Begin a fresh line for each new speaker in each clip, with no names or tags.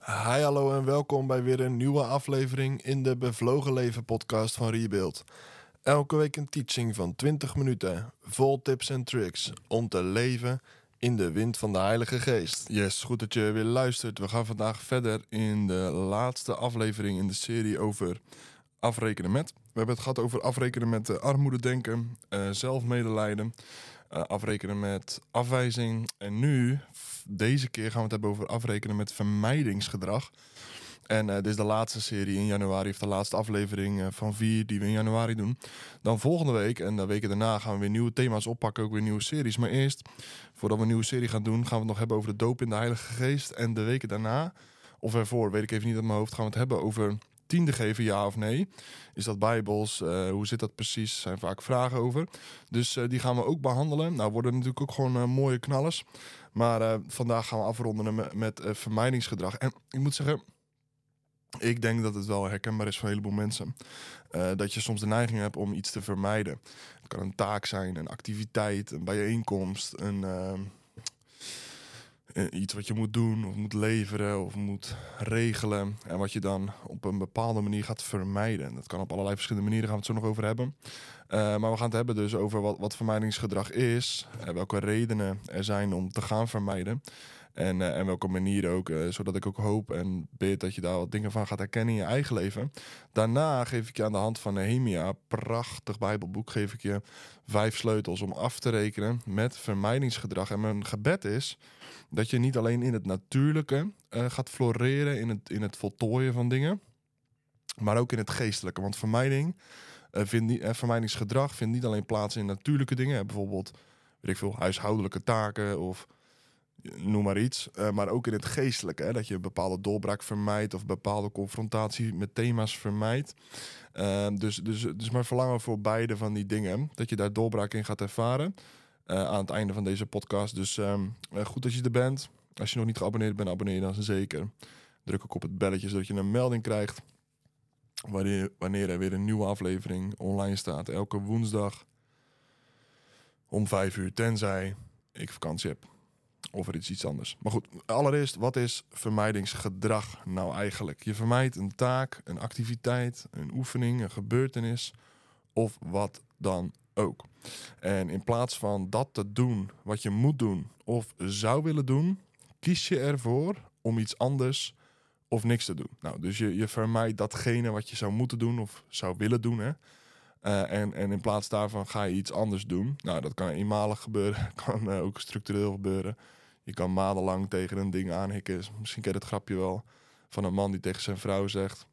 Hi, hallo en welkom bij weer een nieuwe aflevering in de Bevlogen Leven podcast van Rebuild. Elke week een teaching van 20 minuten, vol tips en tricks om te leven in de wind van de Heilige Geest. Yes, goed dat je weer luistert. We gaan vandaag verder in de laatste aflevering in de serie over afrekenen met. We hebben het gehad over afrekenen met armoededenken, zelfmedelijden, afrekenen met afwijzing. En nu, deze keer gaan we het hebben over afrekenen met vermijdingsgedrag. En dit is de laatste serie in januari, of de laatste aflevering van 4 die we in januari doen. Dan volgende week en de weken daarna gaan we weer nieuwe thema's oppakken, ook weer nieuwe series. Maar eerst, voordat we een nieuwe serie gaan doen, gaan we het nog hebben over de doop in de Heilige Geest. En de weken daarna, of ervoor, weet ik even niet uit mijn hoofd, gaan we het hebben over tiende geven, ja of nee. Is dat bijbels? Hoe zit dat precies? Er zijn vaak vragen over. Dus die gaan we ook behandelen. Nou, worden natuurlijk ook gewoon mooie knallers. Maar vandaag gaan we afronden met vermijdingsgedrag. En ik moet zeggen, ik denk dat het wel herkenbaar is voor een heleboel mensen. Dat je soms de neiging hebt om iets te vermijden. Het kan een taak zijn, een activiteit, een bijeenkomst, iets wat je moet doen of moet leveren of moet regelen. En wat je dan op een bepaalde manier gaat vermijden. Dat kan op allerlei verschillende manieren, gaan we het zo nog over hebben. Maar we gaan het hebben dus over wat vermijdingsgedrag is. Welke redenen er zijn om te gaan vermijden. En welke manieren ook. Zodat ik ook hoop en bid dat je daar wat dingen van gaat herkennen in je eigen leven. Daarna geef ik je aan de hand van Nehemia, prachtig Bijbelboek, geef ik je 5 sleutels om af te rekenen met vermijdingsgedrag. En mijn gebed is dat je niet alleen in het natuurlijke gaat floreren, in het voltooien van dingen, maar ook in het geestelijke. Want vermijdingsgedrag vindt niet alleen plaats in natuurlijke dingen, bijvoorbeeld, weet ik veel, huishoudelijke taken of noem maar iets, maar ook in het geestelijke. Hè, dat je een bepaalde doorbraak vermijdt of bepaalde confrontatie met thema's vermijdt. Dus mijn verlangen voor beide van die dingen, dat je daar doorbraak in gaat ervaren aan het einde van deze podcast. Dus goed dat je er bent. Als je nog niet geabonneerd bent, abonneer je dan zeker. Druk ook op het belletje, zodat je een melding krijgt wanneer er weer een nieuwe aflevering online staat. Elke woensdag om 5 uur, tenzij ik vakantie heb. Of er is iets anders. Maar goed, allereerst, wat is vermijdingsgedrag nou eigenlijk? Je vermijdt een taak, een activiteit, een oefening, een gebeurtenis of wat dan ook. En in plaats van dat te doen wat je moet doen of zou willen doen, kies je ervoor om iets anders of niks te doen. Nou, dus je vermijdt datgene wat je zou moeten doen of zou willen doen, hè. En in plaats daarvan ga je iets anders doen. Nou, dat kan eenmalig gebeuren, kan ook structureel gebeuren. Je kan maandenlang tegen een ding aanhikken. Misschien ken je het grapje wel van een man die tegen zijn vrouw zegt: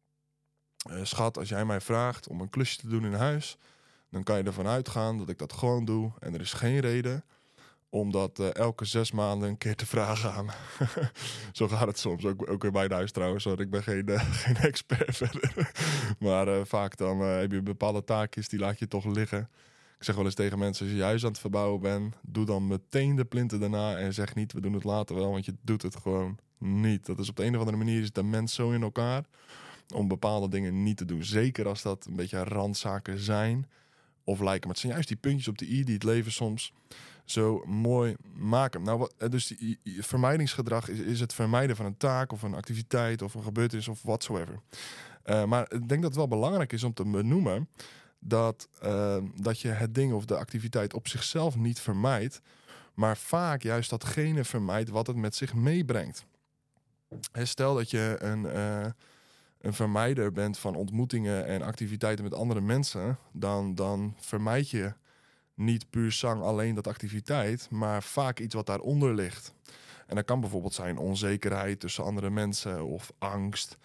schat, als jij mij vraagt om een klusje te doen in huis, dan kan je ervan uitgaan dat ik dat gewoon doe. En er is geen reden om dat elke 6 maanden een keer te vragen aan. Zo gaat het soms, ook in mijn huis trouwens. Hoor. Ik ben geen expert verder. Maar vaak dan heb je bepaalde taakjes, die laat je toch liggen. Ik zeg wel eens tegen mensen, als je huis aan het verbouwen bent, doe dan meteen de plinten daarna en zeg niet, we doen het later wel, want je doet het gewoon niet. Dat is op de een of andere manier, is de mens zo in elkaar om bepaalde dingen niet te doen. Zeker als dat een beetje randzaken zijn of lijken. Maar het zijn juist die puntjes op de i die het leven soms zo mooi maken. Nou, dus die vermijdingsgedrag is het vermijden van een taak of een activiteit of een gebeurtenis of whatsoever. Maar ik denk dat het wel belangrijk is om te benoemen dat je het ding of de activiteit op zichzelf niet vermijdt, maar vaak juist datgene vermijdt wat het met zich meebrengt. Stel dat je een vermijder bent van ontmoetingen en activiteiten met andere mensen, dan vermijd je niet puur zang alleen dat activiteit, maar vaak iets wat daaronder ligt. En dat kan bijvoorbeeld zijn onzekerheid tussen andere mensen of angst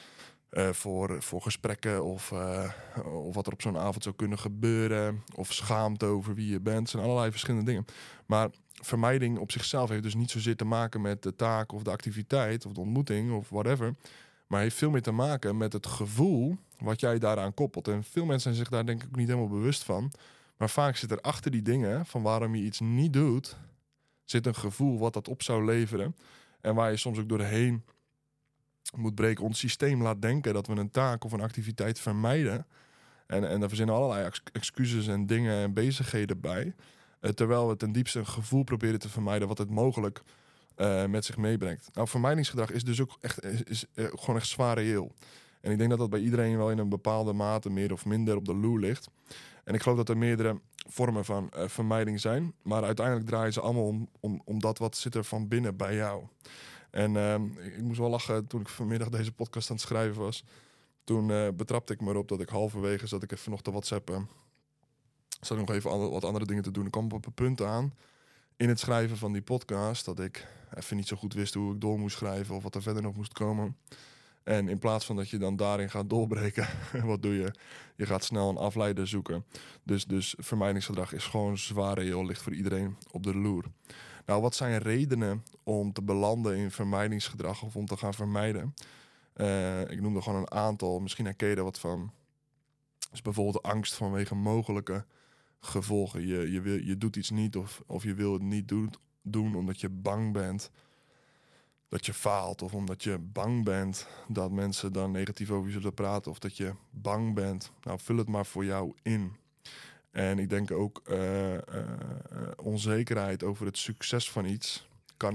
voor gesprekken of wat er op zo'n avond zou kunnen gebeuren of schaamte over wie je bent. Het zijn allerlei verschillende dingen. Maar vermijding op zichzelf heeft dus niet zozeer te maken met de taak of de activiteit of de ontmoeting of whatever, maar heeft veel meer te maken met het gevoel wat jij daaraan koppelt. En veel mensen zijn zich daar denk ik ook niet helemaal bewust van. Maar vaak zit er achter die dingen van waarom je iets niet doet, zit een gevoel wat dat op zou leveren. En waar je soms ook doorheen moet breken. Ons systeem laat denken dat we een taak of een activiteit vermijden. En daar verzinnen allerlei excuses en dingen en bezigheden bij. Terwijl we ten diepste een gevoel proberen te vermijden wat het mogelijk met zich meebrengt. Nou, vermijdingsgedrag is dus ook echt, gewoon echt zwaar reëel. En ik denk dat dat bij iedereen wel in een bepaalde mate meer of minder op de loer ligt. En ik geloof dat er meerdere vormen van vermijding zijn. Maar uiteindelijk draaien ze allemaal om dat wat zit er van binnen bij jou. En ik moest wel lachen toen ik vanmiddag deze podcast aan het schrijven was. Toen betrapte ik me erop dat ik halverwege zat ik even nog te WhatsAppen. Zat ik nog even wat andere dingen te doen. Ik kwam op een punt aan in het schrijven van die podcast dat ik even niet zo goed wist hoe ik door moest schrijven of wat er verder nog moest komen. En in plaats van dat je dan daarin gaat doorbreken, wat doe je? Je gaat snel een afleider zoeken. Dus vermijdingsgedrag is gewoon zwaar reëel, ligt voor iedereen op de loer. Nou, wat zijn redenen om te belanden in vermijdingsgedrag of om te gaan vermijden? Ik noem er gewoon een aantal, misschien herken je er wat van. Dus bijvoorbeeld angst vanwege mogelijke gevolgen. Je doet iets niet of je wil het niet doen omdat je bang bent dat je faalt. Of omdat je bang bent dat mensen dan negatief over je zullen praten. Of dat je bang bent. Nou, vul het maar voor jou in. En ik denk ook onzekerheid over het succes van iets kan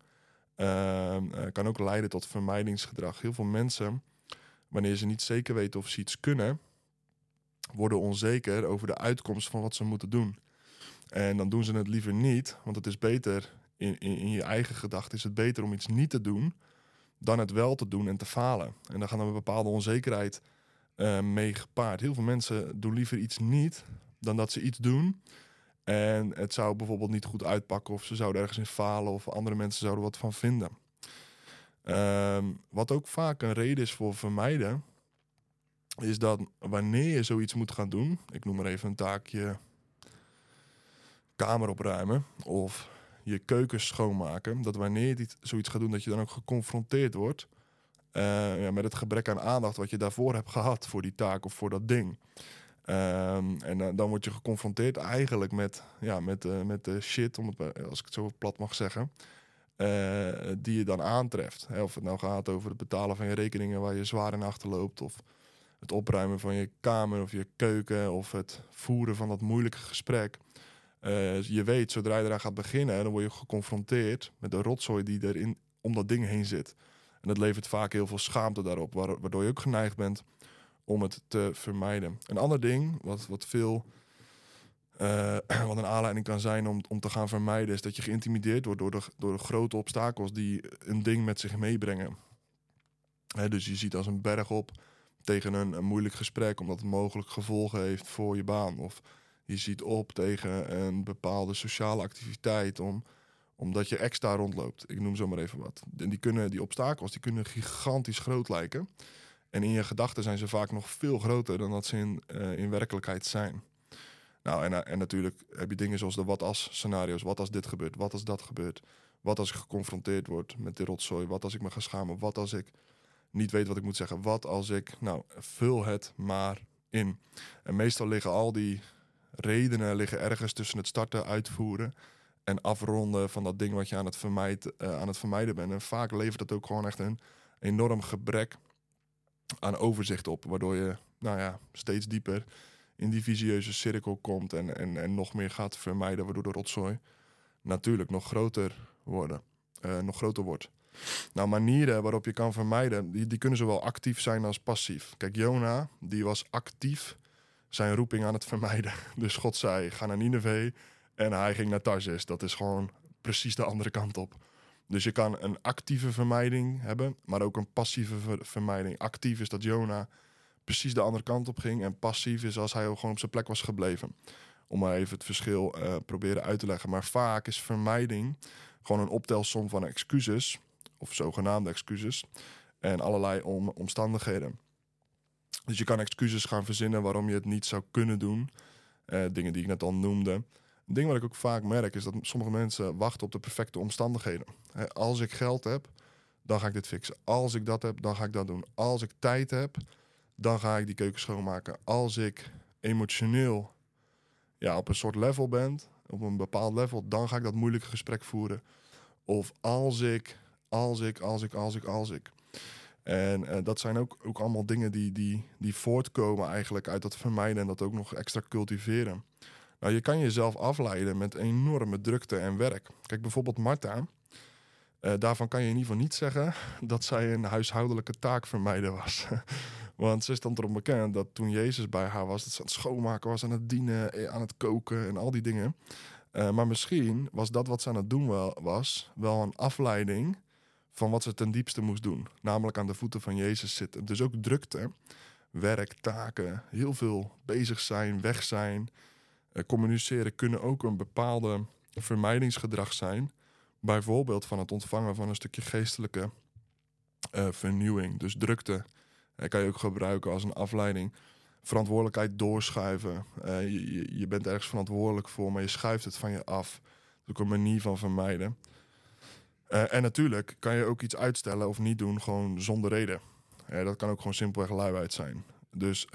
ook leiden tot vermijdingsgedrag. Heel veel mensen, wanneer ze niet zeker weten of ze iets kunnen, worden onzeker over de uitkomst van wat ze moeten doen. En dan doen ze het liever niet, want het is beter, in je eigen gedachten is het beter om iets niet te doen dan het wel te doen en te falen. En dan gaan er een bepaalde onzekerheid mee gepaard. Heel veel mensen doen liever iets niet dan dat ze iets doen en het zou bijvoorbeeld niet goed uitpakken of ze zouden ergens in falen of andere mensen zouden wat van vinden. Wat ook vaak een reden is voor vermijden, is dat wanneer je zoiets moet gaan doen, ik noem maar even een taakje, kamer opruimen of je keuken schoonmaken, dat wanneer je zoiets gaat doen, dat je dan ook geconfronteerd wordt met het gebrek aan aandacht wat je daarvoor hebt gehad voor die taak of voor dat ding. Dan word je geconfronteerd eigenlijk met de shit, als ik het zo plat mag zeggen, die je dan aantreft. Hè, of het nou gaat over het betalen van je rekeningen waar je zwaar in achterloopt, of het opruimen van je kamer of je keuken, of het voeren van dat moeilijke gesprek. Je weet, zodra je eraan gaat beginnen, dan word je geconfronteerd met de rotzooi die er om dat ding heen zit. En dat levert vaak heel veel schaamte daarop, waardoor je ook geneigd bent om het te vermijden. Een ander ding, wat een aanleiding kan zijn om te gaan vermijden, is dat je geïntimideerd wordt door de grote obstakels die een ding met zich meebrengen. Dus je ziet als een berg op tegen een moeilijk gesprek, omdat het mogelijk gevolgen heeft voor je baan. Of je ziet op tegen een bepaalde sociale activiteit, omdat je extra rondloopt. Ik noem zo maar even wat. En die obstakels die kunnen gigantisch groot lijken. En in je gedachten zijn ze vaak nog veel groter dan dat ze in werkelijkheid zijn. Nou, en natuurlijk heb je dingen zoals de wat-als scenario's. Wat als dit gebeurt? Wat als dat gebeurt? Wat als ik geconfronteerd word met de rotzooi? Wat als ik me ga schamen? Wat als ik niet weet wat ik moet zeggen? Wat als ik... Nou, vul het maar in. En meestal liggen al die redenen ergens tussen het starten, uitvoeren en afronden van dat ding wat je aan het vermijden bent. En vaak levert dat ook gewoon echt een enorm gebrek aan overzicht op, waardoor je steeds dieper in die visieuze cirkel komt en nog meer gaat vermijden, waardoor de rotzooi natuurlijk nog groter wordt. Nou, manieren waarop je kan vermijden, die kunnen zowel actief zijn als passief. Kijk, Jona, die was actief zijn roeping aan het vermijden. Dus God zei, ga naar Nineve en hij ging naar Tarsis. Dat is gewoon precies de andere kant op. Dus je kan een actieve vermijding hebben, maar ook een passieve vermijding. Actief is dat Jona precies de andere kant op ging. En passief is als hij ook gewoon op zijn plek was gebleven. Om maar even het verschil proberen uit te leggen. Maar vaak is vermijding gewoon een optelsom van excuses, of zogenaamde excuses, en allerlei omstandigheden. Dus je kan excuses gaan verzinnen waarom je het niet zou kunnen doen. Dingen die ik net al noemde. Een ding wat ik ook vaak merk is dat sommige mensen wachten op de perfecte omstandigheden. Als ik geld heb, dan ga ik dit fixen. Als ik dat heb, dan ga ik dat doen. Als ik tijd heb, dan ga ik die keuken schoonmaken. Als ik emotioneel op een soort level ben, op een bepaald level, dan ga ik dat moeilijke gesprek voeren. Of als ik. En dat zijn ook allemaal dingen die voortkomen eigenlijk uit dat vermijden en dat ook nog extra cultiveren. Nou, je kan jezelf afleiden met enorme drukte en werk. Kijk, bijvoorbeeld Martha. Daarvan kan je in ieder geval niet zeggen dat zij een huishoudelijke taakvermijder was. Want ze stond erom bekend dat toen Jezus bij haar was, dat ze aan het schoonmaken was, aan het dienen, aan het koken en al die dingen. Maar misschien was dat wat ze aan het doen was wel een afleiding van wat ze ten diepste moest doen. Namelijk aan de voeten van Jezus zitten. Dus ook drukte, werk, taken, heel veel bezig zijn, weg zijn, communiceren kunnen ook een bepaalde vermijdingsgedrag zijn. Bijvoorbeeld van het ontvangen van een stukje geestelijke vernieuwing. Dus drukte kan je ook gebruiken als een afleiding. Verantwoordelijkheid doorschuiven. Je bent ergens verantwoordelijk voor, maar je schuift het van je af. Dat is ook een manier van vermijden. En natuurlijk kan je ook iets uitstellen of niet doen, gewoon zonder reden. Dat kan ook gewoon simpelweg luiheid zijn. Dus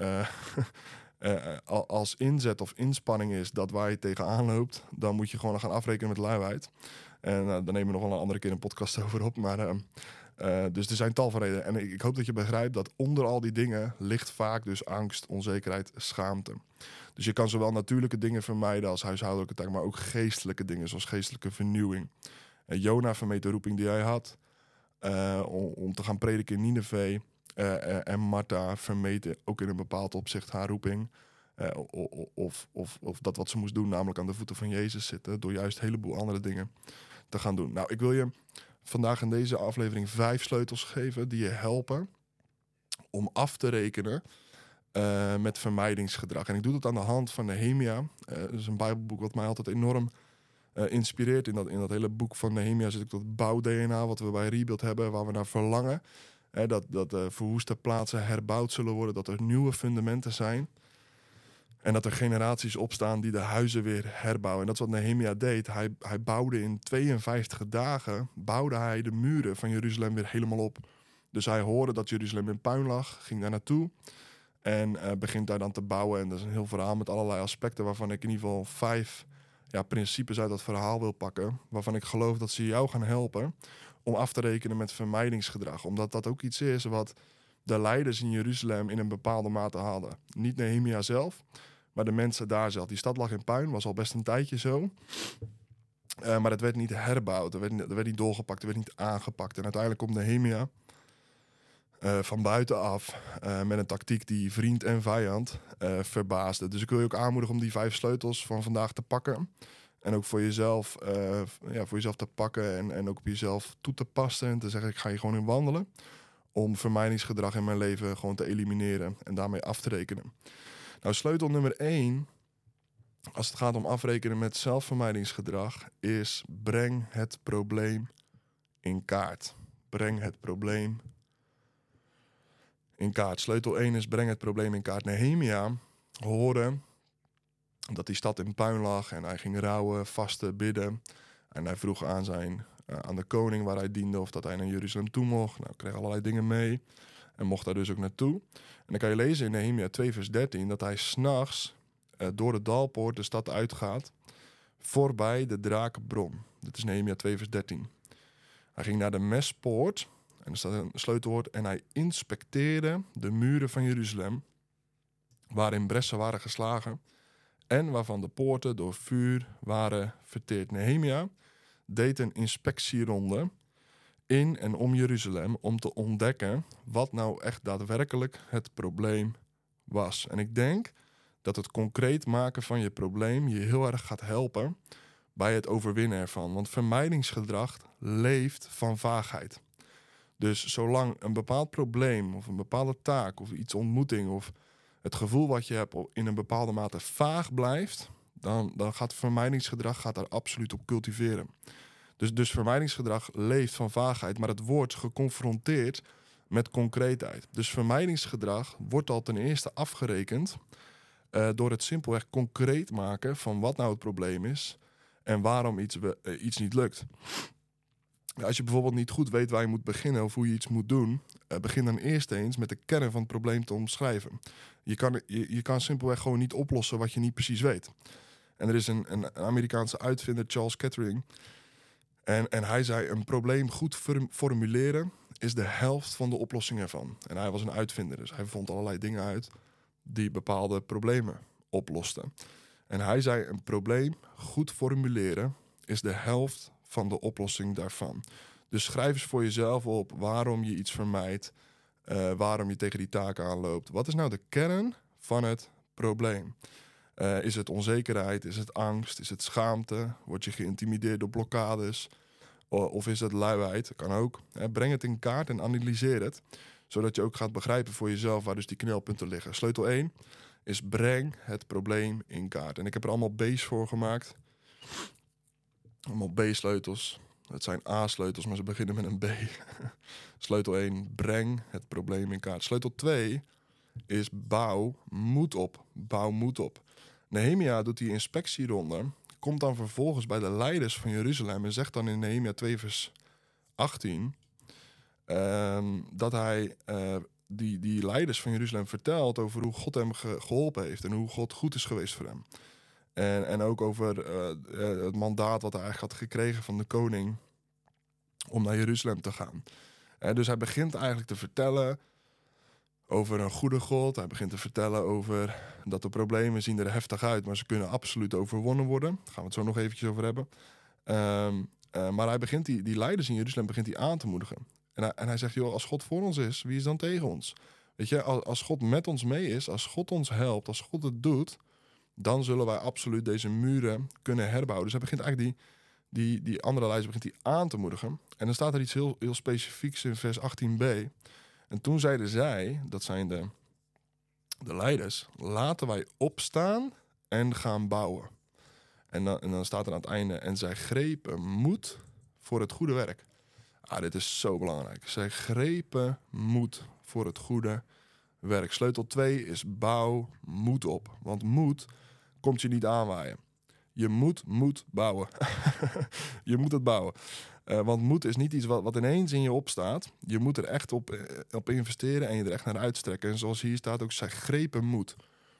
als inzet of inspanning is dat waar je tegenaan loopt, dan moet je gewoon gaan afrekenen met luiheid. En daar nemen we nog wel een andere keer een podcast over op. Maar dus er zijn tal van redenen. En ik hoop dat je begrijpt dat onder al die dingen ligt vaak dus angst, onzekerheid, schaamte. Dus je kan zowel natuurlijke dingen vermijden als huishoudelijke taken, maar ook geestelijke dingen, zoals geestelijke vernieuwing. Jona vermeed de roeping die hij had om te gaan prediken in Nineveh. En Martha vermeed ook in een bepaald opzicht haar roeping. Of dat wat ze moest doen, namelijk aan de voeten van Jezus zitten, door juist een heleboel andere dingen te gaan doen. Nou, ik wil je vandaag in deze aflevering 5 sleutels geven die je helpen om af te rekenen met vermijdingsgedrag. En ik doe dat aan de hand van Nehemia. Dat is een Bijbelboek wat mij altijd enorm inspireert. In dat hele boek van Nehemia zit ook dat bouw-DNA wat we bij Rebuild hebben, waar we naar verlangen. Dat verwoeste plaatsen herbouwd zullen worden, dat er nieuwe fundamenten zijn. En dat er generaties opstaan die de huizen weer herbouwen. En dat is wat Nehemia deed. Hij bouwde in 52 dagen bouwde hij de muren van Jeruzalem weer helemaal op. Dus hij hoorde dat Jeruzalem in puin lag, ging daar naartoe en begint daar dan te bouwen. En dat is een heel verhaal met allerlei aspecten waarvan ik in ieder geval 5 principes uit dat verhaal wil pakken. Waarvan ik geloof dat ze jou gaan helpen om af te rekenen met vermijdingsgedrag. Omdat dat ook iets is wat de leiders in Jeruzalem in een bepaalde mate hadden. Niet Nehemia zelf, maar de mensen daar zelf. Die stad lag in puin, was al best een tijdje zo. Maar het werd niet herbouwd, er werd niet doorgepakt, er werd niet aangepakt. En uiteindelijk komt Nehemia van buitenaf met een tactiek die vriend en vijand verbaasde. Dus ik wil je ook aanmoedigen om die 5 sleutels van vandaag te pakken. En ook voor jezelf te pakken en ook op jezelf toe te passen. En te zeggen, ik ga hier gewoon in wandelen. Om vermijdingsgedrag in mijn leven gewoon te elimineren en daarmee af te rekenen. Nou, sleutel nummer 1, als het gaat om afrekenen met zelfvermijdingsgedrag, is breng het probleem in kaart. Breng het probleem in kaart. Sleutel 1 is breng het probleem in kaart. Nehemia hoorde dat die stad in puin lag en hij ging rouwen, vasten, bidden. En hij vroeg aan de koning waar hij diende of dat hij naar Jeruzalem toe mocht. Nou, kreeg allerlei dingen mee en mocht daar dus ook naartoe. En dan kan je lezen in Nehemia 2 vers 13 dat hij 's nachts door de Dalpoort de stad uitgaat voorbij de Drakenbron. Dit is Nehemia 2 vers 13. Hij ging naar de Mespoort en er staat een sleutelwoord en hij inspecteerde de muren van Jeruzalem waarin bressen waren geslagen en waarvan de poorten door vuur waren verteerd. Nehemia deed een inspectieronde in en om Jeruzalem om te ontdekken wat nou echt daadwerkelijk het probleem was. En ik denk dat het concreet maken van je probleem je heel erg gaat helpen bij het overwinnen ervan. Want vermijdingsgedrag leeft van vaagheid. Dus zolang een bepaald probleem of een bepaalde taak of iets ontmoeting of het gevoel wat je hebt in een bepaalde mate vaag blijft, dan gaat vermijdingsgedrag daar absoluut op cultiveren. Dus vermijdingsgedrag leeft van vaagheid, maar het wordt geconfronteerd met concreetheid. Dus vermijdingsgedrag wordt al ten eerste afgerekend door het simpelweg concreet maken van wat nou het probleem is en waarom iets niet lukt. Als je bijvoorbeeld niet goed weet waar je moet beginnen of hoe je iets moet doen, begin dan eerst eens met de kern van het probleem te omschrijven. Je kan simpelweg gewoon niet oplossen wat je niet precies weet. En er is een Amerikaanse uitvinder, Charles Kettering, en hij zei, een probleem goed formuleren is de helft van de oplossing ervan. En hij was een uitvinder, dus hij vond allerlei dingen uit die bepaalde problemen oplosten. En hij zei, een probleem goed formuleren is de helft van de oplossing daarvan. Dus schrijf eens voor jezelf op waarom je iets vermijdt. Waarom je tegen die taak aanloopt. Wat is nou de kern van het probleem? Is het onzekerheid? Is het angst? Is het schaamte? Word je geïntimideerd door blokkades? Of is het luiheid? Kan ook. Breng het in kaart en analyseer het. Zodat je ook gaat begrijpen voor jezelf waar dus die knelpunten liggen. Sleutel 1 is breng het probleem in kaart. En ik heb er allemaal B's voor gemaakt. Allemaal B-sleutels. Het zijn A-sleutels, maar ze beginnen met een B. Sleutel 1, breng het probleem in kaart. Sleutel 2 is bouw moed op. Bouw moed op. Nehemia doet die inspectieronde. Komt dan vervolgens bij de leiders van Jeruzalem en zegt dan in Nehemia 2 vers 18... dat hij die leiders van Jeruzalem vertelt over hoe God hem geholpen heeft en hoe God goed is geweest voor hem. En ook over het mandaat wat hij eigenlijk had gekregen van de koning om naar Jeruzalem te gaan. Dus hij begint eigenlijk te vertellen over een goede God. Hij begint te vertellen over dat de problemen zien er heftig uit, maar ze kunnen absoluut overwonnen worden. Daar gaan we het zo nog eventjes over hebben. Maar hij begint die leiders in Jeruzalem begint hij aan te moedigen. En hij zegt, joh, als God voor ons is, wie is dan tegen ons? Weet je, als God met ons mee is, als God ons helpt, als God het doet, dan zullen wij absoluut deze muren kunnen herbouwen. Dus hij begint eigenlijk die andere leiders begint hij aan te moedigen. En dan staat er iets heel, heel specifieks in vers 18b. En toen zeiden zij, dat zijn de leiders, laten wij opstaan en gaan bouwen. En dan staat er aan het einde, en zij grepen moed voor het goede werk. Dit is zo belangrijk. Zij grepen moed voor het goede werk. Sleutel 2 is bouw moed op. Want moed komt je niet aanwaaien. Je moet bouwen. Je moet het bouwen. Want moed is niet iets wat ineens in je opstaat. Je moet er echt op investeren en je er echt naar uitstrekken. En zoals hier staat ook, zij grepen moed.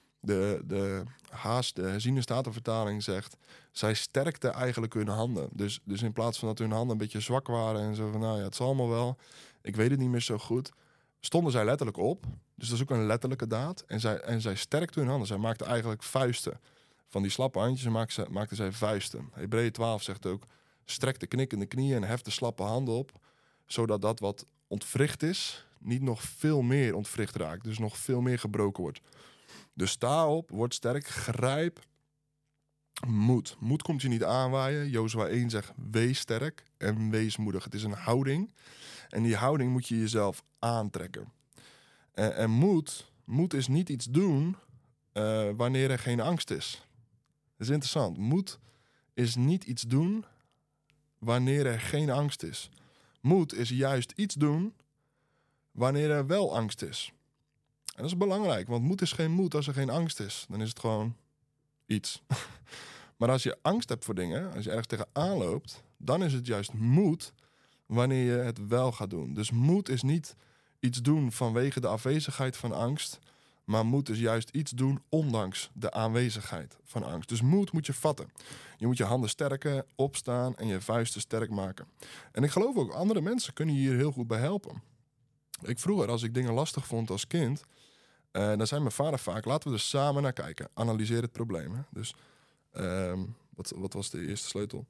De herziene statenvertaling zegt, zij sterkte eigenlijk hun handen. Dus in plaats van dat hun handen een beetje zwak waren en zo van, nou ja, het zal allemaal wel, ik weet het niet meer zo goed, stonden zij letterlijk op. Dus dat is ook een letterlijke daad. En zij sterkte hun handen. Zij maakten eigenlijk vuisten. Van die slappe handjes maakten zij vuisten. Hebreeën 12 zegt ook, strek de knikkende knieën en hef de slappe handen op, zodat dat wat ontwricht is, niet nog veel meer ontwricht raakt. Dus nog veel meer gebroken wordt. Dus sta op, word sterk, grijp moed. Moed komt je niet aanwaaien. Jozua 1 zegt, wees sterk en wees moedig. Het is een houding. En die houding moet je jezelf aantrekken. En moed is niet iets doen wanneer er geen angst is. Dat is interessant. Moed is niet iets doen wanneer er geen angst is. Moed is juist iets doen wanneer er wel angst is. En dat is belangrijk, want moed is geen moed als er geen angst is. Dan is het gewoon iets. Maar als je angst hebt voor dingen, als je ergens tegenaan loopt, dan is het juist moed wanneer je het wel gaat doen. Dus moed is niet iets doen vanwege de afwezigheid van angst, maar moed is juist iets doen ondanks de aanwezigheid van angst. Dus moed moet je vatten. Je moet je handen sterken, opstaan en je vuisten sterk maken. En ik geloof ook, andere mensen kunnen je hier heel goed bij helpen. Ik vroeger, als ik dingen lastig vond als kind, dan zei mijn vader vaak, laten we er samen naar kijken. Analyseer het probleem. Hè? Dus wat was de eerste sleutel?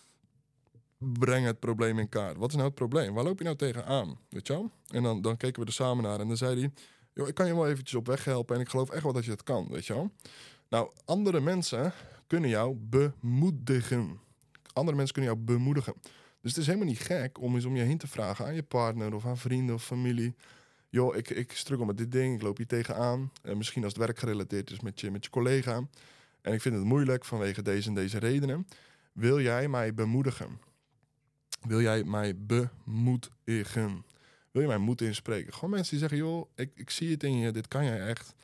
Breng het probleem in kaart. Wat is nou het probleem? Waar loop je nou tegenaan? Weet je wel? En dan keken we er samen naar en dan zei hij, joh, ik kan je wel eventjes op weg helpen en ik geloof echt wel dat je het kan. Weet je wel? Nou, andere mensen kunnen jou bemoedigen. Andere mensen kunnen jou bemoedigen. Dus het is helemaal niet gek om eens om je heen te vragen aan je partner of aan vrienden of familie. Joh, ik struggle met dit ding, ik loop hier tegenaan. Misschien als het werk gerelateerd is met je collega. En ik vind het moeilijk vanwege deze en deze redenen. Wil jij mij bemoedigen? Wil jij mij bemoedigen? Wil je mij moed inspreken? Gewoon mensen die zeggen, joh, ik zie het in je, dit kan jij echt.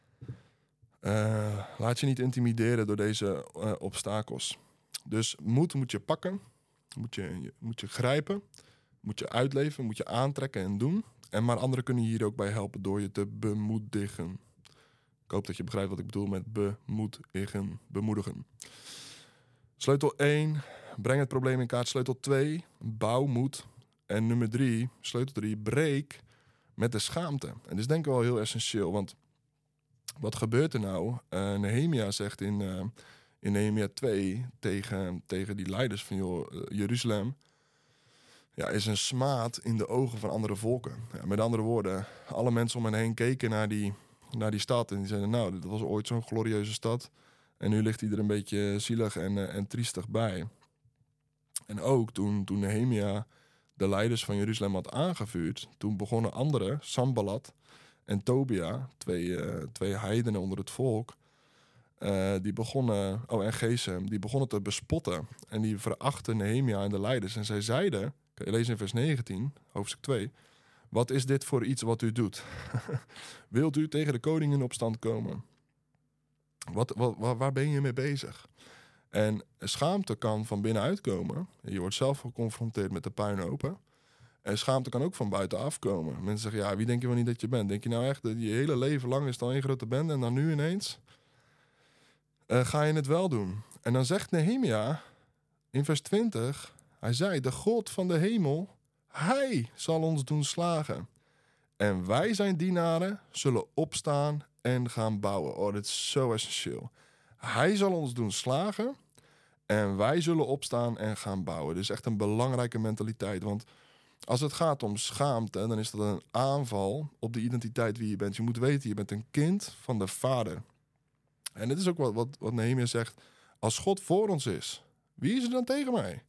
Laat je niet intimideren door deze obstakels. Dus moed moet je pakken, moet je grijpen, moet je uitleven, moet je aantrekken en doen. Maar anderen kunnen hier ook bij helpen door je te bemoedigen. Ik hoop dat je begrijpt wat ik bedoel met bemoedigen. Sleutel 1, breng het probleem in kaart. Sleutel 2, bouw moed. En nummer 3, sleutel 3, breek met de schaamte. En dit is denk ik wel heel essentieel, want wat gebeurt er nou? Nehemia zegt in Nehemia 2 tegen die leiders van Jeruzalem, ja, is een smaad in de ogen van andere volken. Ja, met andere woorden, alle mensen om hen heen keken naar die stad en die zeiden, nou, dit was ooit zo'n glorieuze stad. En nu ligt hij er een beetje zielig en triestig bij. En ook toen Nehemia de leiders van Jeruzalem had aangevuurd, toen begonnen anderen, Sanballat en Tobia, twee heidenen onder het volk, die begonnen, en Gesem, die begonnen te bespotten. En die verachten Nehemia en de leiders. En zij zeiden, lees in vers 19, hoofdstuk 2, wat is dit voor iets wat u doet? Wilt u tegen de koning in opstand komen? Waar ben je mee bezig? En schaamte kan van binnenuit komen. Je wordt zelf geconfronteerd met de puinhopen. En schaamte kan ook van buitenaf komen. Mensen zeggen, ja, wie denk je wel niet dat je bent? Denk je nou echt dat je hele leven lang is het al één grote bende en dan nu ineens ga je het wel doen? En dan zegt Nehemia in vers 20, hij zei, de God van de hemel, hij zal ons doen slagen. En wij zijn dienaren, zullen opstaan en gaan bouwen. Oh, dit is zo essentieel. Hij zal ons doen slagen en wij zullen opstaan en gaan bouwen. Dit is echt een belangrijke mentaliteit. Want als het gaat om schaamte, dan is dat een aanval op de identiteit wie je bent. Je moet weten, je bent een kind van de Vader. En dit is ook wat Nehemia zegt. Als God voor ons is, wie is er dan tegen mij?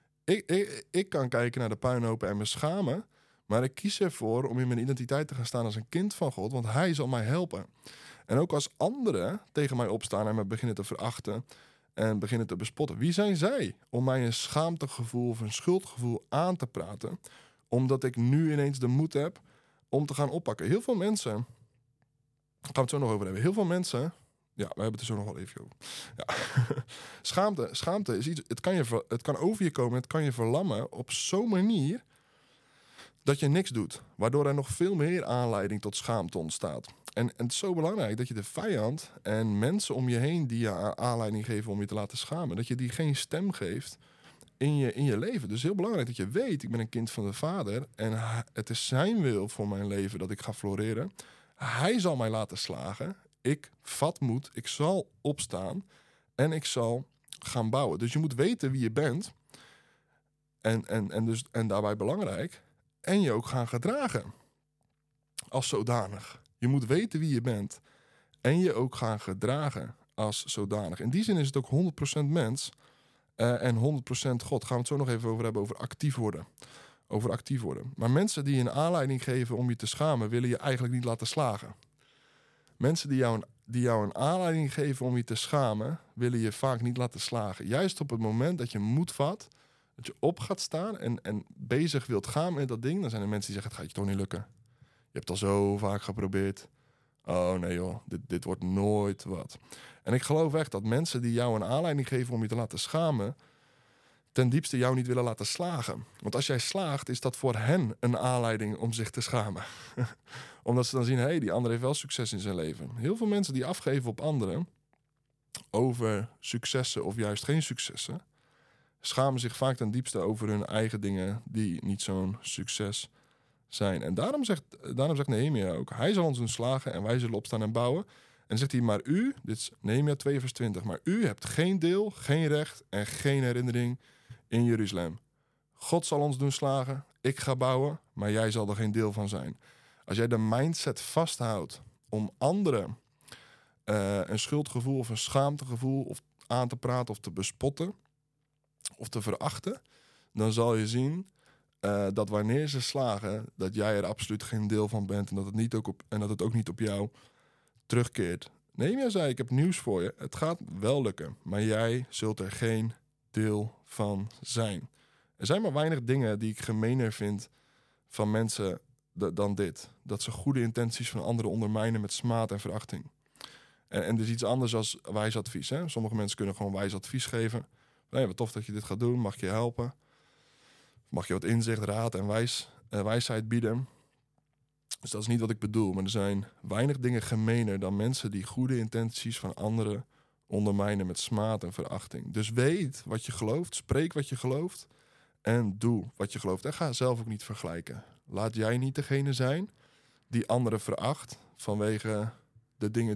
Ik kan kijken naar de puinhopen en me schamen. Maar ik kies ervoor om in mijn identiteit te gaan staan als een kind van God. Want hij zal mij helpen. En ook als anderen tegen mij opstaan en me beginnen te verachten en beginnen te bespotten. Wie zijn zij om mij een schaamtegevoel of een schuldgevoel aan te praten? Omdat ik nu ineens de moed heb om te gaan oppakken. Heel veel mensen, daar gaan we het zo nog over hebben. Heel veel mensen, ja, we hebben het er zo nog wel even over. Ja. Schaamte is iets, het kan over je komen, het kan je verlammen op zo'n manier dat je niks doet. Waardoor er nog veel meer aanleiding tot schaamte ontstaat. En het is zo belangrijk dat je de vijand en mensen om je heen die je aanleiding geven om je te laten schamen, dat je die geen stem geeft in je leven. Dus heel belangrijk dat je weet, ik ben een kind van de Vader en het is zijn wil voor mijn leven dat ik ga floreren. Hij zal mij laten slagen. Ik vat moed, ik zal opstaan en ik zal gaan bouwen. Dus je moet weten wie je bent en daarbij belangrijk en je ook gaan gedragen als zodanig. Je moet weten wie je bent en je ook gaan gedragen als zodanig. In die zin is het ook 100% mens en 100% God. Gaan we het zo nog even over hebben, over actief worden. Over actief worden. Maar mensen die een aanleiding geven om je te schamen, willen je eigenlijk niet laten slagen. Mensen die jou een aanleiding geven om je te schamen, willen je vaak niet laten slagen. Juist op het moment dat je moed vat, dat je op gaat staan en bezig wilt gaan met dat ding, dan zijn er mensen die zeggen, het gaat je toch niet lukken. Je hebt het al zo vaak geprobeerd. Oh nee joh, dit wordt nooit wat. En ik geloof echt dat mensen die jou een aanleiding geven om je te laten schamen, ten diepste jou niet willen laten slagen. Want als jij slaagt, is dat voor hen een aanleiding om zich te schamen. Omdat ze dan zien, hey, die ander heeft wel succes in zijn leven. Heel veel mensen die afgeven op anderen over successen of juist geen successen, schamen zich vaak ten diepste over hun eigen dingen die niet zo'n succes zijn. En daarom zegt Nehemia ook, hij zal ons doen slagen en wij zullen opstaan en bouwen. En dan zegt hij, maar u, dit is Nehemia 2 vers 20, maar u hebt geen deel, geen recht en geen herinnering in Jeruzalem. God zal ons doen slagen, ik ga bouwen, maar jij zal er geen deel van zijn. Als jij de mindset vasthoudt om anderen een schuldgevoel of een schaamtegevoel of aan te praten of te bespotten of te verachten, dan zal je zien dat wanneer ze slagen, dat jij er absoluut geen deel van bent en dat het ook niet op jou terugkeert. Nehemia zei, ik heb nieuws voor je. Het gaat wel lukken, maar jij zult er geen deel van zijn. Er zijn maar weinig dingen die ik gemener vind van mensen dan dit. Dat ze goede intenties van anderen ondermijnen met smaad en verachting. En er is iets anders als wijs advies. Hè? Sommige mensen kunnen gewoon wijs advies geven. Nee, wat tof dat je dit gaat doen, mag ik je helpen? Mag je wat inzicht, raad en wijsheid bieden? Dus dat is niet wat ik bedoel. Maar er zijn weinig dingen gemener dan mensen die goede intenties van anderen ondermijnen met smaad en verachting. Dus weet wat je gelooft, spreek wat je gelooft en doe wat je gelooft. En ga zelf ook niet vergelijken. Laat jij niet degene zijn die anderen veracht vanwege de dingen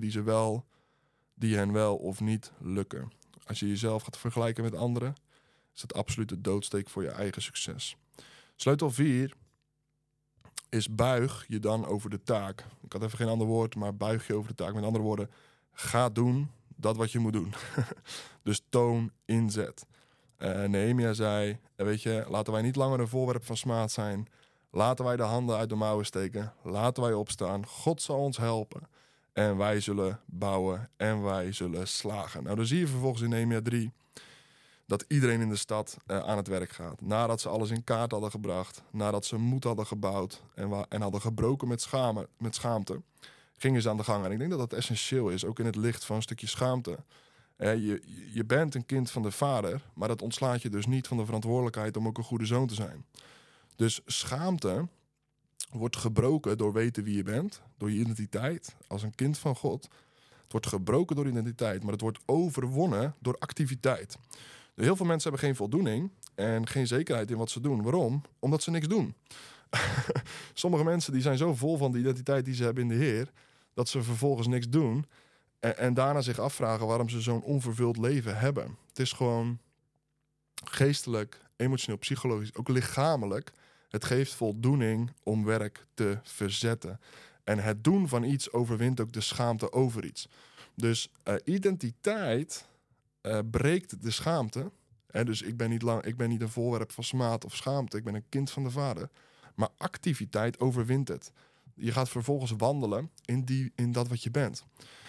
die hen wel of niet lukken. Als je jezelf gaat vergelijken met anderen, is dat absoluut de doodsteek voor je eigen succes. Sleutel 4 is buig je dan over de taak. Ik had even geen ander woord, maar buig je over de taak. Met andere woorden, ga doen dat wat je moet doen. Dus toon inzet. Nehemia zei, weet je, laten wij niet langer een voorwerp van smaad zijn. Laten wij de handen uit de mouwen steken. Laten wij opstaan. God zal ons helpen. En wij zullen bouwen en wij zullen slagen. Nou, dan zie je vervolgens in Nehemia 3... dat iedereen in de stad aan het werk gaat. Nadat ze alles in kaart hadden gebracht. Nadat ze moed hadden gebouwd. En hadden gebroken met schaamte. Gingen ze aan de gang. En ik denk dat dat essentieel is. Ook in het licht van een stukje schaamte. Je bent een kind van de Vader. Maar dat ontslaat je dus niet van de verantwoordelijkheid om ook een goede zoon te zijn. Dus schaamte wordt gebroken door weten wie je bent. Door je identiteit als een kind van God. Het wordt gebroken door identiteit. Maar het wordt overwonnen door activiteit. Heel veel mensen hebben geen voldoening en geen zekerheid in wat ze doen. Waarom? Omdat ze niks doen. Sommige mensen die zijn zo vol van de identiteit die ze hebben in de Heer, dat ze vervolgens niks doen en daarna zich afvragen waarom ze zo'n onvervuld leven hebben. Het is gewoon geestelijk, emotioneel, psychologisch, ook lichamelijk. Het geeft voldoening om werk te verzetten. En het doen van iets overwint ook de schaamte over iets. Dus identiteit breekt de schaamte. Dus ik ben niet een voorwerp van smaad of schaamte. Ik ben een kind van de Vader. Maar activiteit overwint het. Je gaat vervolgens wandelen in dat wat je bent.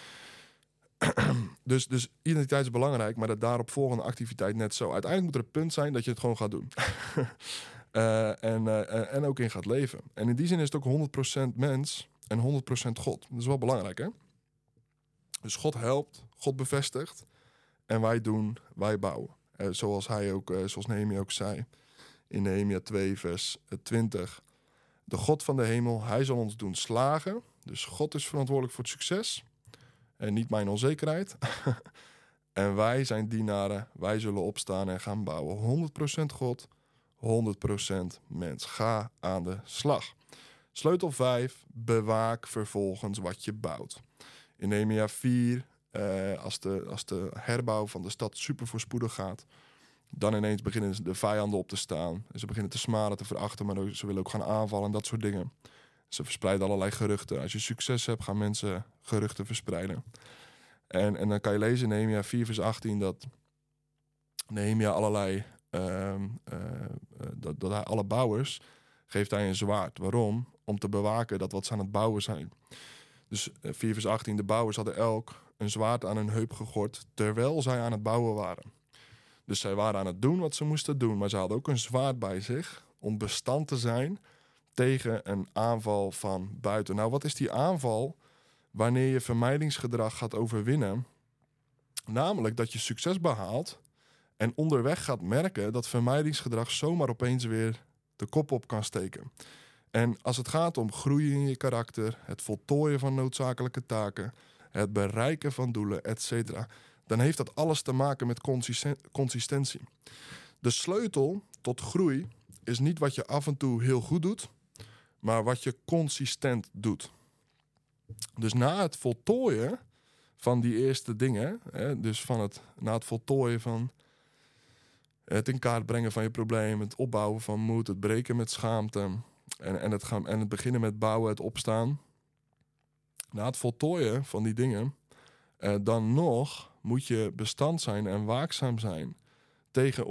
Dus identiteit is belangrijk, maar de daaropvolgende activiteit net zo. Uiteindelijk moet er een punt zijn dat je het gewoon gaat doen. En ook in gaat leven. En in die zin is het ook 100% mens en 100% God. Dat is wel belangrijk, hè? Dus God helpt, God bevestigt. En wij bouwen. Zoals Nehemia ook zei. In Nehemia 2 vers 20. De God van de hemel, hij zal ons doen slagen. Dus God is verantwoordelijk voor het succes. En niet mijn onzekerheid. En wij zijn dienaren. Wij zullen opstaan en gaan bouwen. 100% God, 100% mens. Ga aan de slag. Sleutel 5. Bewaak vervolgens wat je bouwt. In Nehemia 4... Als de herbouw van de stad super voorspoedig gaat, dan ineens beginnen de vijanden op te staan. En ze beginnen te smaden, te verachten, maar ze willen ook gaan aanvallen en dat soort dingen. Ze verspreiden allerlei geruchten. Als je succes hebt, gaan mensen geruchten verspreiden. En dan kan je lezen in Nehemia 4 vers 18 dat Nehemia dat hij alle bouwers geeft hij een zwaard. Waarom? Om te bewaken dat wat ze aan het bouwen zijn. Dus 4 vers 18, de bouwers hadden elk een zwaard aan hun heup gegord terwijl zij aan het bouwen waren. Dus zij waren aan het doen wat ze moesten doen, maar ze hadden ook een zwaard bij zich om bestand te zijn tegen een aanval van buiten. Nou, wat is die aanval wanneer je vermijdingsgedrag gaat overwinnen? Namelijk dat je succes behaalt en onderweg gaat merken dat vermijdingsgedrag zomaar opeens weer de kop op kan steken. En als het gaat om groeien in je karakter, het voltooien van noodzakelijke taken, het bereiken van doelen, etc., dan heeft dat alles te maken met consistentie. De sleutel tot groei is niet wat je af en toe heel goed doet, maar wat je consistent doet. Dus na het voltooien van die eerste dingen, na het voltooien van het in kaart brengen van je probleem, het opbouwen van moed, het breken met schaamte en het beginnen met bouwen, het opstaan. Na het voltooien van die dingen, dan nog moet je bestand zijn en waakzaam zijn tegen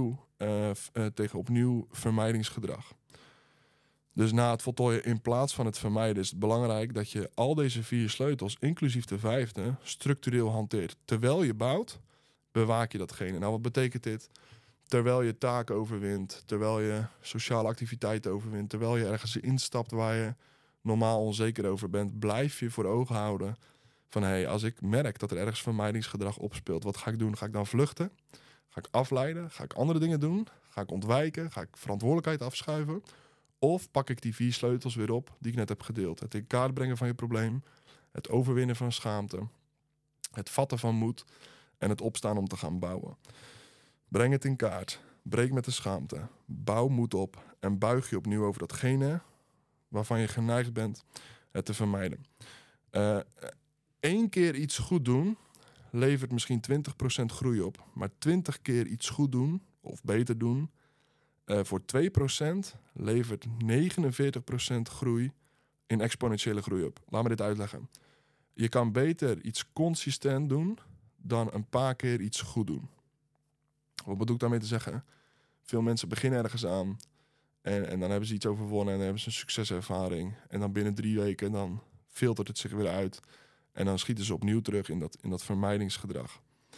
opnieuw vermijdingsgedrag. Dus na het voltooien in plaats van het vermijden is het belangrijk dat je al deze 4 sleutels, inclusief de 5e, structureel hanteert. Terwijl je bouwt, bewaak je datgene. Nou, wat betekent dit? Terwijl je taken overwint, terwijl je sociale activiteiten overwint, terwijl je ergens instapt waar je normaal onzeker over bent, blijf je voor ogen houden van als ik merk dat er ergens vermijdingsgedrag opspeelt, wat ga ik doen? Ga ik dan vluchten? Ga ik afleiden? Ga ik andere dingen doen? Ga ik ontwijken? Ga ik verantwoordelijkheid afschuiven? Of pak ik die 4 sleutels weer op die ik net heb gedeeld? Het in kaart brengen van je probleem, het overwinnen van schaamte, het vatten van moed en het opstaan om te gaan bouwen. Breng het in kaart, breek met de schaamte, bouw moed op en buig je opnieuw over datgene waarvan je geneigd bent het te vermijden. 1 keer iets goed doen levert misschien 20% groei op. Maar 20 keer iets goed doen of beter doen voor 2% levert 49% groei in exponentiële groei op. Laat me dit uitleggen. Je kan beter iets consistent doen dan een paar keer iets goed doen. Wat bedoel ik daarmee te zeggen? Veel mensen beginnen ergens aan en dan hebben ze iets overwonnen en dan hebben ze een succeservaring. En dan binnen 3 weken dan filtert het zich weer uit. En dan schieten ze opnieuw terug in dat vermijdingsgedrag.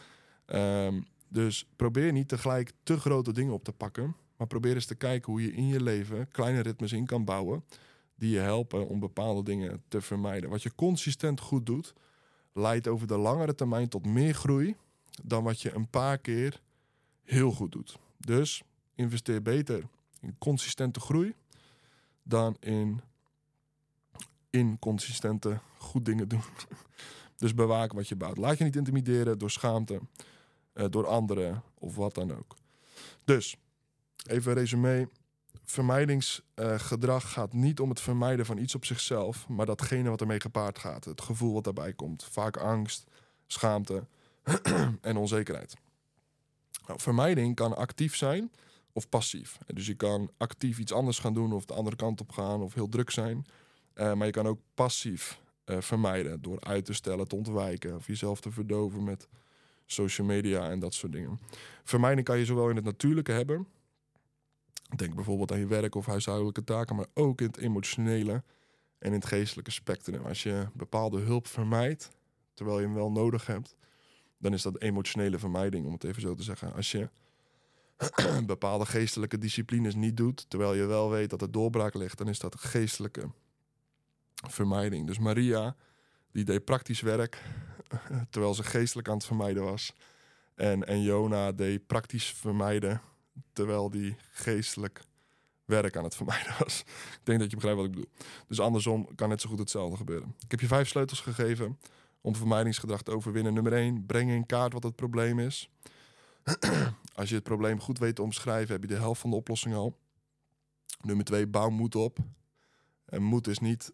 Dus probeer niet tegelijk te grote dingen op te pakken. Maar probeer eens te kijken hoe je in je leven kleine ritmes in kan bouwen die je helpen om bepaalde dingen te vermijden. Wat je consistent goed doet, leidt over de langere termijn tot meer groei dan wat je een paar keer heel goed doet. Dus investeer beter in consistente groei dan in inconsistente goed dingen doen. Dus bewaak wat je bouwt. Laat je niet intimideren door schaamte, door anderen of wat dan ook. Dus, even een resume. Vermijdingsgedrag gaat niet om het vermijden van iets op zichzelf, maar datgene wat ermee gepaard gaat. Het gevoel wat daarbij komt. Vaak angst, schaamte en onzekerheid. Nou, vermijding kan actief zijn of passief. Dus je kan actief iets anders gaan doen of de andere kant op gaan of heel druk zijn. Maar je kan ook passief vermijden door uit te stellen, te ontwijken of jezelf te verdoven met social media en dat soort dingen. Vermijding kan je zowel in het natuurlijke hebben. Denk bijvoorbeeld aan je werk of huishoudelijke taken, maar ook in het emotionele en in het geestelijke spectrum. Als je bepaalde hulp vermijdt, terwijl je hem wel nodig hebt, dan is dat emotionele vermijding, om het even zo te zeggen. Als je bepaalde geestelijke disciplines niet doet, terwijl je wel weet dat er doorbraak ligt, dan is dat geestelijke vermijding. Dus Maria, die deed praktisch werk, terwijl ze geestelijk aan het vermijden was. En Jona deed praktisch vermijden, terwijl die geestelijk werk aan het vermijden was. Ik denk dat je begrijpt wat ik bedoel. Dus andersom kan net zo goed hetzelfde gebeuren. Ik heb je 5 sleutels gegeven om vermijdingsgedrag te overwinnen. Nummer 1, breng in kaart wat het probleem is. Als je het probleem goed weet te omschrijven, heb je de helft van de oplossing al. Nummer 2, bouw moed op. En moed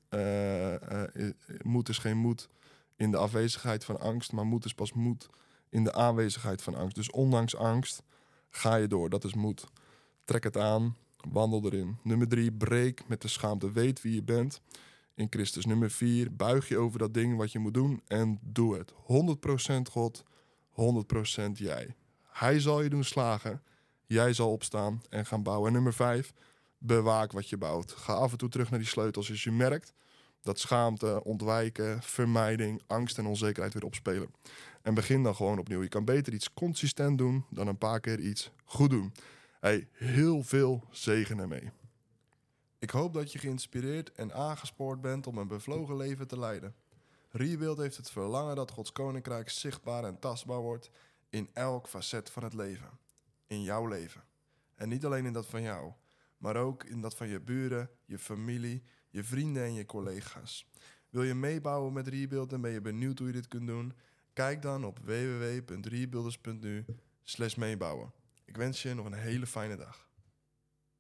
is geen moed in de afwezigheid van angst, maar moed is pas moed in de aanwezigheid van angst. Dus ondanks angst ga je door. Dat is moed. Trek het aan, wandel erin. Nummer 3, breek met de schaamte. Weet wie je bent in Christus. Nummer 4, buig je over dat ding wat je moet doen en doe het. 100% God, 100% jij. Hij zal je doen slagen. Jij zal opstaan en gaan bouwen. En nummer 5, bewaak wat je bouwt. Ga af en toe terug naar die sleutels als je merkt dat schaamte, ontwijken, vermijding, angst en onzekerheid weer opspelen. En begin dan gewoon opnieuw. Je kan beter iets consistent doen dan een paar keer iets goed doen. Hey, heel veel zegen ermee. Ik hoop dat je geïnspireerd en aangespoord bent om een bevlogen leven te leiden. Rebuild heeft het verlangen dat Gods koninkrijk zichtbaar en tastbaar wordt in elk facet van het leven. In jouw leven. En niet alleen in dat van jou, maar ook in dat van je buren, je familie, je vrienden en je collega's. Wil je meebouwen met Rebuild en ben je benieuwd hoe je dit kunt doen? Kijk dan op www.rebuilders.nu/meebouwen. Ik wens je nog een hele fijne dag.